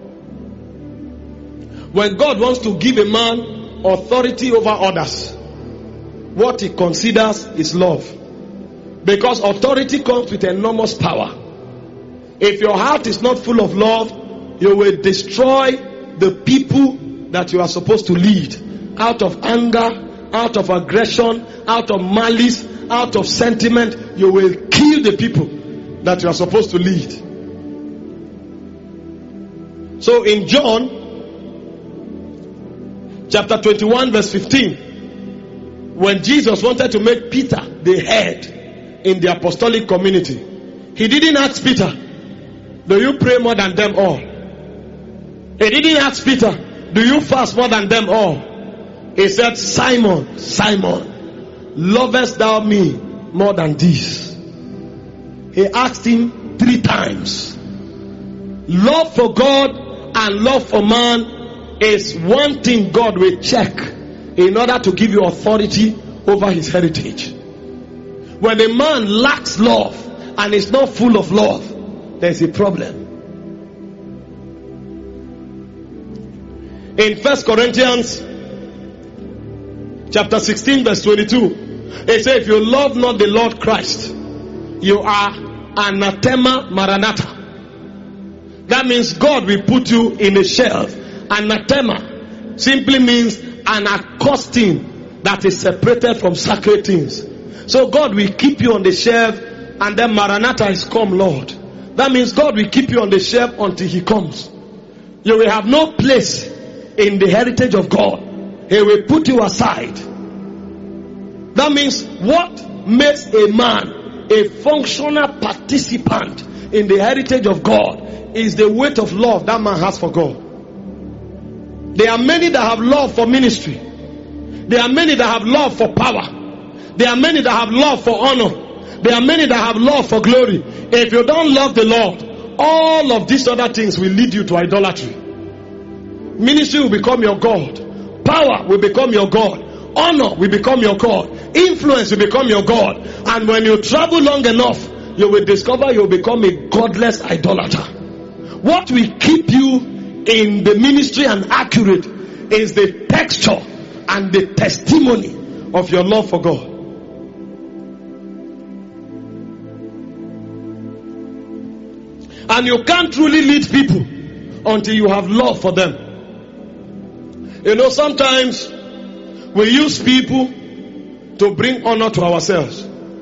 When God wants to give a man authority over others, what He considers is love. Because authority comes with enormous power. If your heart is not full of love, you will destroy the people that you are supposed to lead. Out of anger, out of aggression, out of malice, out of sentiment, you will kill the people that you are supposed to lead. So in John chapter twenty-one verse fifteen, when Jesus wanted to make Peter the head in the apostolic community, He didn't ask Peter, do you pray more than them all? He didn't ask Peter, do you fast more than them all? He said, Simon, Simon, lovest thou me more than this? He asked him three times. Love for God and love for man is one thing God will check in order to give you authority over his heritage. When a man lacks love and is not full of love, there is a problem. In First Corinthians chapter sixteen verse twenty-two, it says, if you love not the Lord Christ, you are anathema maranatha. That means God will put you in a shelf. Anathema simply means an accosting that is separated from sacred things. So God will keep you on the shelf, and then Maranatha is come, Lord. That means God will keep you on the shelf until He comes. You will have no place in the heritage of God. He will put you aside. That means What makes a man a functional participant in the heritage of God is the weight of love that man has for God. There are many that have love for ministry. There are many that have love for power. There are many that have love for honor. There are many that have love for glory. If you don't love the Lord, all of these other things will lead you to idolatry. Ministry will become your God. Power will become your God. Honor will become your God. Influence will become your God. And when you travel long enough, you will discover you will become a godless idolater. What will keep you in the ministry and accurate is the texture and the testimony of your love for God. And you can't truly lead people until you have love for them. You know, sometimes we use people to bring honor to ourselves.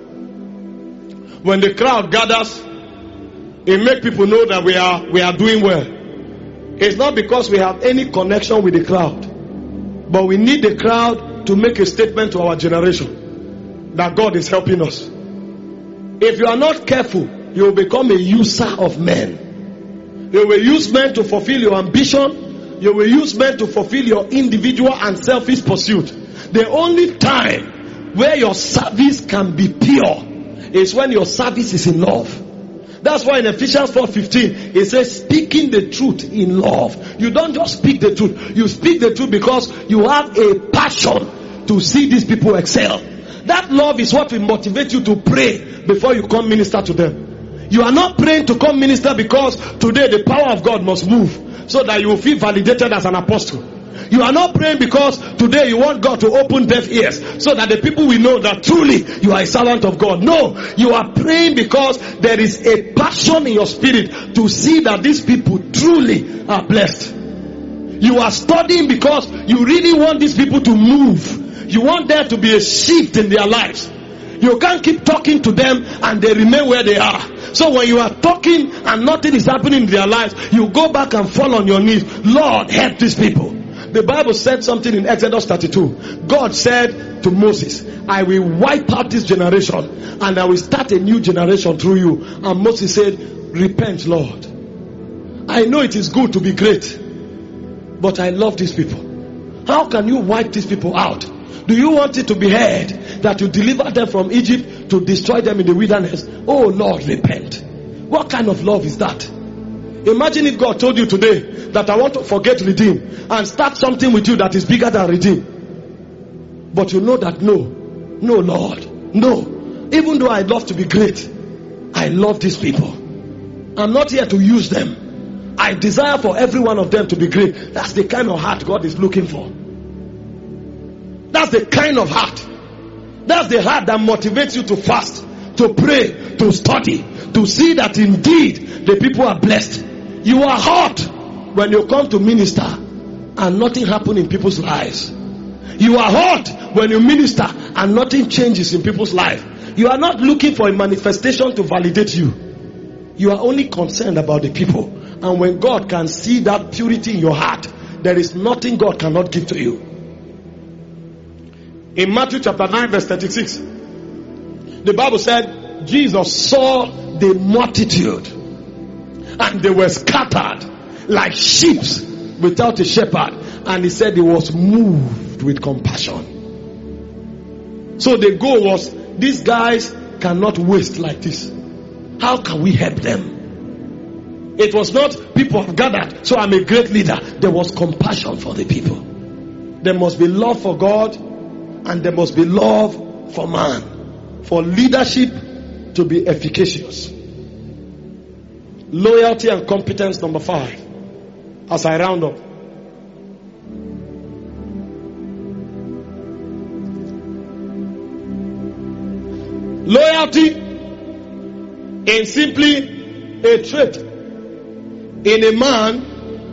When the crowd gathers, it makes people know that we are we are doing well. It's not because we have any connection with the crowd, but we need the crowd to make a statement to our generation that God is helping us. If you are not careful, you will become a user of men. You will use men to fulfill your ambition. You will use men to fulfill your individual and selfish pursuit. The only time where your service can be pure is when your service is in love. That's why in Ephesians four fifteen it says speaking the truth in love. You don't just speak the truth. You speak the truth because you have a passion to see these people excel. That love is what will motivate you to pray before you come minister to them. You are not praying to come minister because today the power of God must move so that you will feel validated as an apostle. You are not praying because today you want God to open deaf ears so that the people will know that truly you are a servant of God. No, you are praying because there is a passion in your spirit to see that these people truly are blessed. You are studying because you really want these people to move. You want there to be a shift in their lives. You can't keep talking to them and they remain where they are. So when you are talking and nothing is happening in their lives, you go back and fall on your knees. Lord, help these people. The Bible said something in Exodus thirty-two. God said to Moses, I will wipe out this generation and I will start a new generation through you. And Moses said, repent, Lord. I know it is good to be great, but I love these people. How can you wipe these people out? Do you want it to be heard that you deliver them from Egypt to destroy them in the wilderness? Oh Lord, repent. What kind of love is that? Imagine if God told you today that I want to forget redeem and start something with you that is bigger than redeem. But you know that no, no Lord, no. Even though I love to be great, I love these people. I'm not here to use them. I desire for every one of them to be great. That's the kind of heart God is looking for. That's the kind of heart. That's the heart that motivates you to fast, to pray, to study, to see that indeed the people are blessed. You are hot when you come to minister and nothing happens in people's lives. You are hot when you minister and nothing changes in people's lives. You are not looking for a manifestation to validate you. You are only concerned about the people. And when God can see that purity in your heart, there is nothing God cannot give to you. In Matthew chapter nine verse thirty-six, the Bible said Jesus saw the multitude and they were scattered like sheep without a shepherd, and he said he was moved with compassion. So the goal was, these guys cannot waste like this. How can we help them? It was not people have gathered so I'm a great leader. There was compassion for the people. There must be love for God and there must be love for man, for leadership to be efficacious. Loyalty and competence, number five, as I round up. Loyalty is simply a trait in a man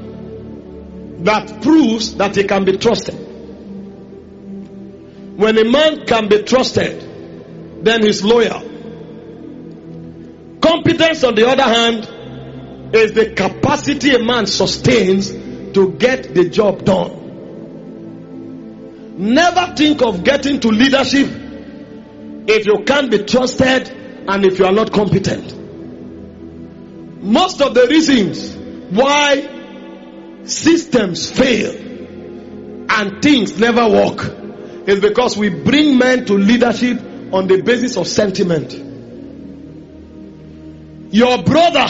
that proves that he can be trusted. When a man can be trusted, then he's loyal. Competence, on the other hand, is the capacity a man sustains to get the job done. Never think of getting to leadership if you can't be trusted and if you are not competent. Most of the reasons why systems fail and things never work is because we bring men to leadership on the basis of sentiment. Your brother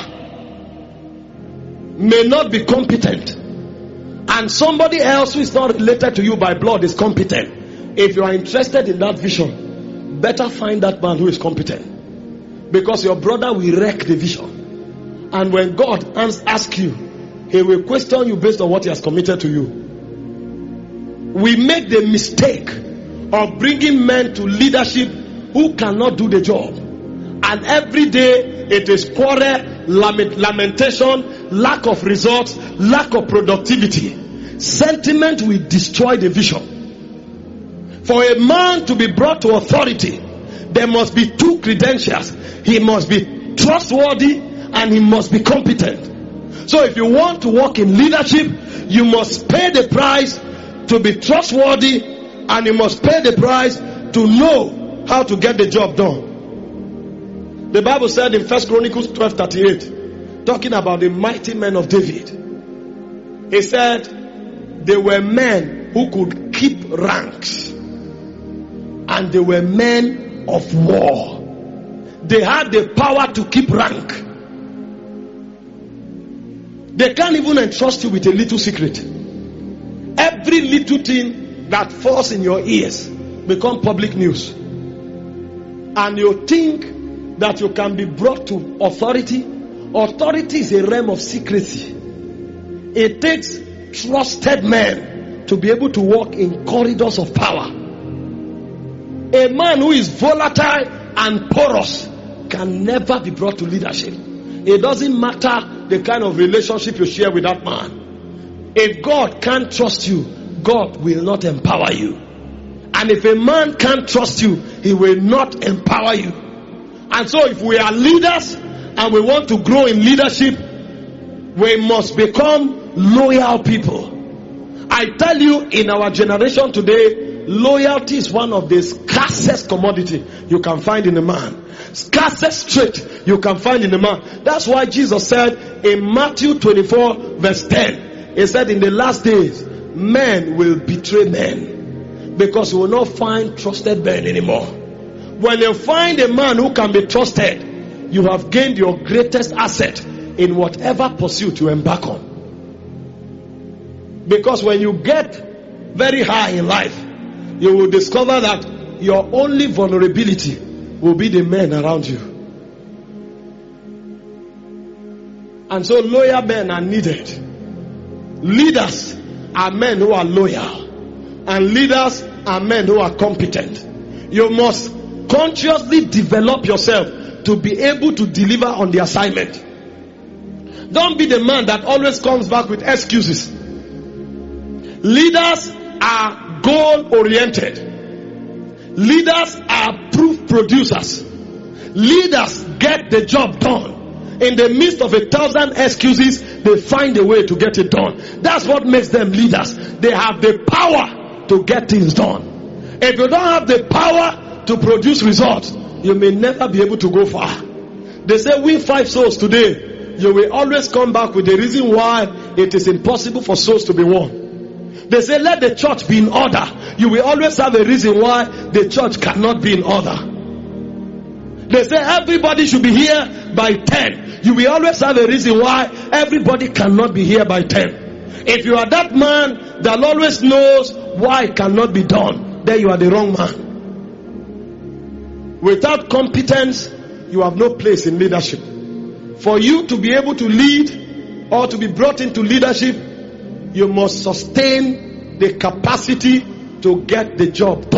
may not be competent, and somebody else who is not related to you by blood is competent. If you are interested in that vision, better find that man who is competent, because your brother will wreck the vision. And when God asks you, he will question you based on what he has committed to you. We make the mistake of bringing men to leadership who cannot do the job, and every day it is quarrel, lament, lamentation, lack of results, lack of productivity. Sentiment will destroy the vision. For a man to be brought to authority, there must be two credentials. He must be trustworthy and he must be competent. So if you want to work in leadership, you must pay the price to be trustworthy, and you must pay the price to know how to get the job done. The Bible said in First Chronicles twelve thirty-eight, talking about the mighty men of David, he said they were men who could keep ranks, and they were men of war. They had the power to keep rank. They can't even entrust you with a little secret. Every little thing that falls in your ears become public news, and you think that you can be brought to authority. Authority is a realm of secrecy. It takes trusted men to be able to walk in corridors of power. A man who is volatile and porous can never be brought to leadership. It doesn't matter the kind of relationship you share with that man. If God can't trust you, God will not empower you. And if a man can't trust you, he will not empower you. And so if we are leaders and we want to grow in leadership, we must become loyal people. I tell you, in our generation today, loyalty is one of the scarcest commodity you can find in a man. Scarcest trait you can find in a man. That's why Jesus said in Matthew twenty-four verse ten, he said in the last days, men will betray men, because you will not find trusted men anymore. When you find a man who can be trusted, you have gained your greatest asset in whatever pursuit you embark on. Because when you get very high in life, you will discover that your only vulnerability will be the men around you. And so loyal men are needed. Leaders are men who are loyal, and leaders are men who are competent. You must consciously develop yourself to be able to deliver on the assignment. Don't be the man that always comes back with excuses. Leaders are goal oriented. Leaders are proof producers. Leaders get the job done. In the midst of a thousand excuses, they find a way to get it done. That's what makes them leaders. They have the power to get things done. If you don't have the power to produce results, you may never be able to go far. They say win five souls today, you will always come back with the reason why it is impossible for souls to be won. They say let the church be in order, you will always have a reason why the church cannot be in order. They say everybody should be here by ten, you will always have a reason why everybody cannot be here by ten. If you are that man that always knows why it cannot be done, then you are the wrong man. Without competence, you have no place in leadership. For you to be able to lead or to be brought into leadership, you must sustain the capacity to get the job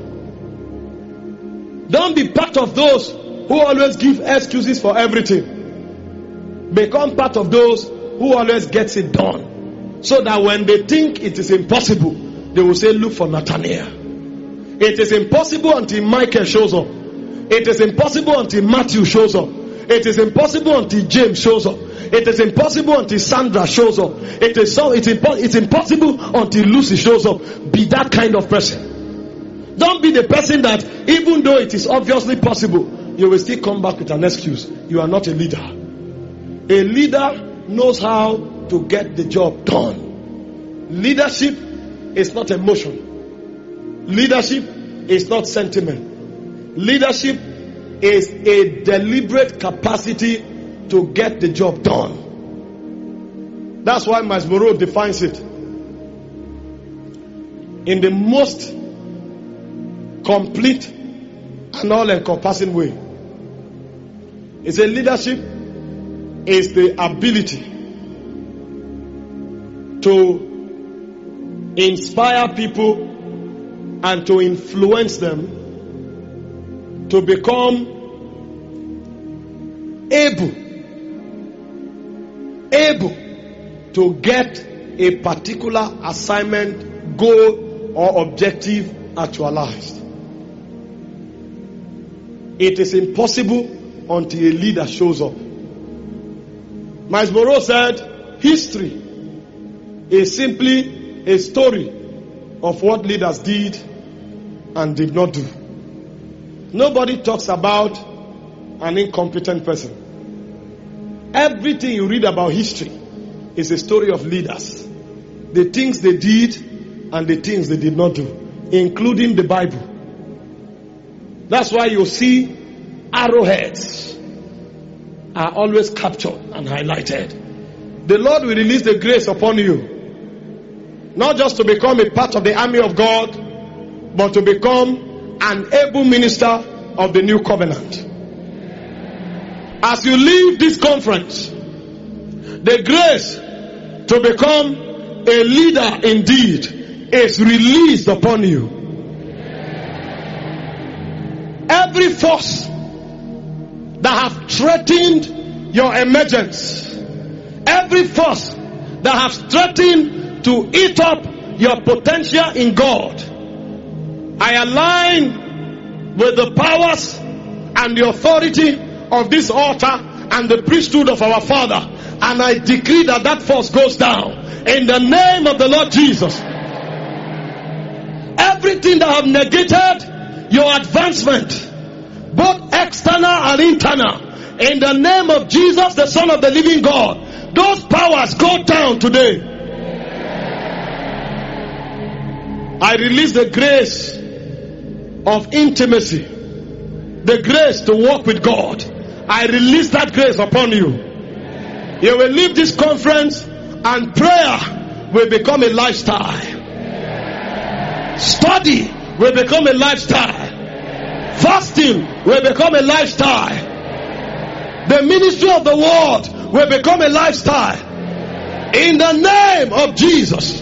done. Don't be part of those who always give excuses for everything. Become part of those who always gets it done. So that when they think it is impossible, they will say, look for Nathaniel. It is impossible until Michael shows up. It is impossible until Matthew shows up. It is impossible until James shows up. It is impossible until Sandra shows up. It is so it's, impo- it's impossible until Lucy shows up. Be that kind of person. Don't be the person that, even though it is obviously possible, you will still come back with an excuse. You are not a leader. A leader knows how to get the job done. Leadership is not emotion. Leadership is not sentiment. Leadership is a deliberate capacity to get the job done. That's why Miles Monroe defines it in the most complete and all-encompassing way. It's a leadership is the ability to inspire people and to influence them to become able, able to get a particular assignment, goal, or objective actualized. It is impossible until a leader shows up. Miles Monroe said, history is simply a story of what leaders did and did not do. Nobody talks about an incompetent person. Everything you read about history is a story of leaders. The things they did and the things they did not do, including the Bible. That's why you see arrowheads are always captured and highlighted. The Lord will release the grace upon you, not just to become a part of the army of God, but to become an able minister of the new covenant. As you leave this conference, the grace to become a leader indeed is released upon you. Every force that have threatened your emergence, every force that has threatened to eat up your potential in God, I align with the powers and the authority of this altar and the priesthood of our Father, and I decree that that force goes down in the name of the Lord Jesus. Everything that have negated your advancement, both external and internal, in the name of Jesus, the Son of the living God, those powers go down today. I release the grace of intimacy, the grace to walk with God. I release that grace upon you. You will leave this conference and prayer will become a lifestyle. Study will become a lifestyle. Fasting will become a lifestyle. The ministry of the word will become a lifestyle. In the name of Jesus.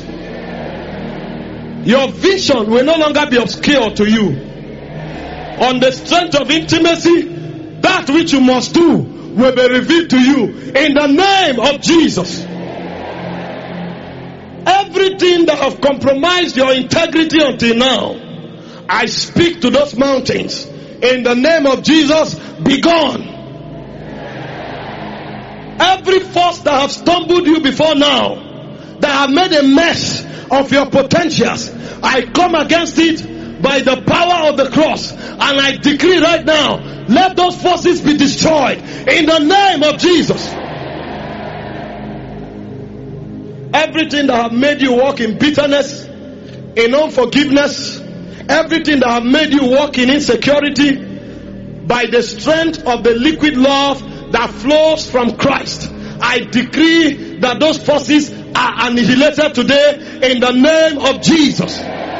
Your vision will no longer be obscure to you. On the strength of intimacy, that which you must do will be revealed to you. In the name of Jesus. Everything that have compromised your integrity until now, I speak to those mountains. In the name of Jesus, be gone. Every force that have stumbled you before now, that have made a mess of your potentials, I come against it by the power of the cross. And I decree right now, let those forces be destroyed. In the name of Jesus. Everything that have made you walk in bitterness, in unforgiveness, everything that have made you walk in insecurity, by the strength of the liquid love that flows from Christ, I decree that those forces are annihilated today in the name of Jesus.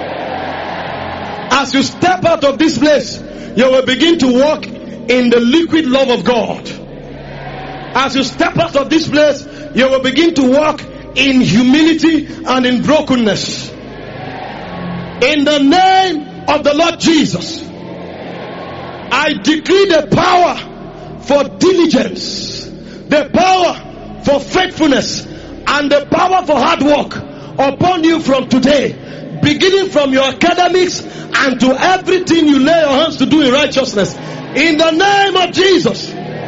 As you step out of this place, you will begin to walk in the liquid love of God. As you step out of this place, you will begin to walk in humility and in brokenness. In the name of the Lord Jesus, I decree the power for diligence, the power for faithfulness, and the power for hard work upon you from today, beginning from your academics and to everything you lay your hands to do in righteousness. In the name of Jesus.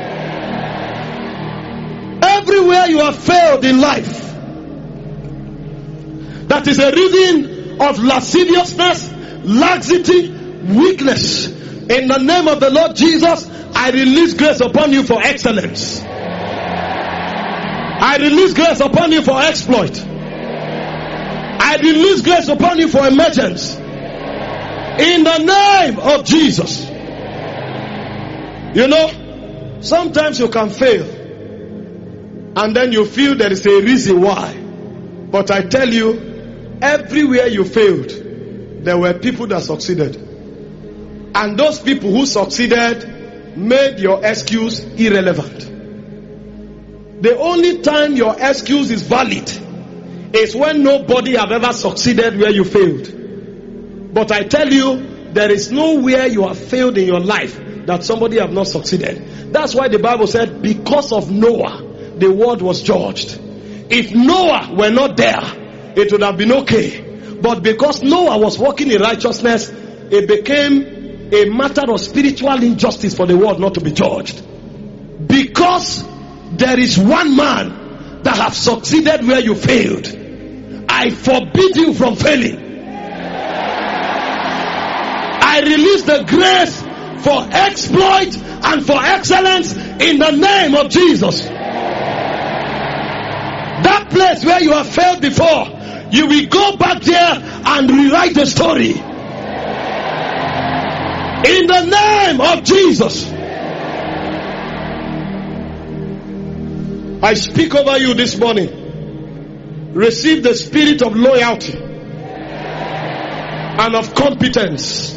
Everywhere you have failed in life, that is a reason of lasciviousness, laxity, weakness. In the name of the Lord Jesus, I release grace upon you for excellence. I release grace upon you for exploit. I release grace upon you for emergence. In the name of Jesus. You know, sometimes you can fail, and then you feel there is a reason why. But I tell you, everywhere you failed, there were people that succeeded. And those people who succeeded made your excuse irrelevant. The only time your excuse is valid is when nobody have ever succeeded where you failed. But I tell you, there is nowhere you have failed in your life that somebody have not succeeded. That's why the Bible said, because of Noah, the world was judged. If Noah were not there, it would have been okay. But because Noah was walking in righteousness, it became a matter of spiritual injustice for the world not to be judged. Because there is one man that have succeeded where you failed, I forbid you from failing. I release the grace for exploit and for excellence in the name of Jesus. That place where you have failed before, you will go back there and rewrite the story. In the name of Jesus. I speak over you this morning. Receive the spirit of loyalty and of competence.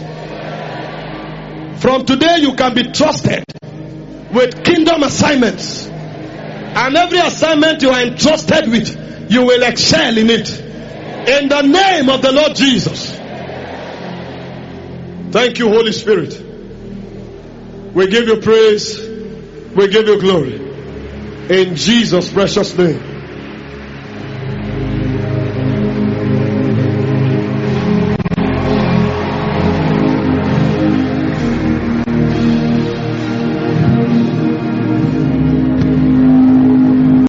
From today you can be trusted with kingdom assignments. And every assignment you are entrusted with, you will excel in it. In the name of the Lord Jesus. Thank you, Holy Spirit. We give you praise. We give you glory. In Jesus' precious name.